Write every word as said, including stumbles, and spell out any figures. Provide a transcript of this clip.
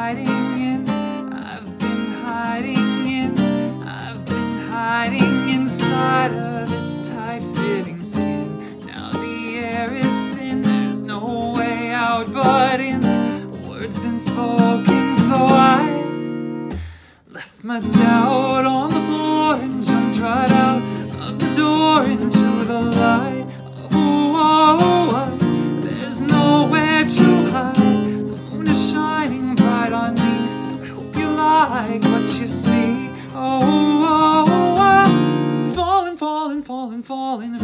hiding in, I've been hiding in, I've been hiding inside of this tight-fitting skin. Now the air is thin, there's no way out but in. Words been spoken, so I left my doubt on the floor and jumped right out of the door into the light. Oh, oh, oh, there's nowhere to hide. The moon is shining bright on me, so I hope you like what you see. Oh, oh, oh, falling, falling, falling, falling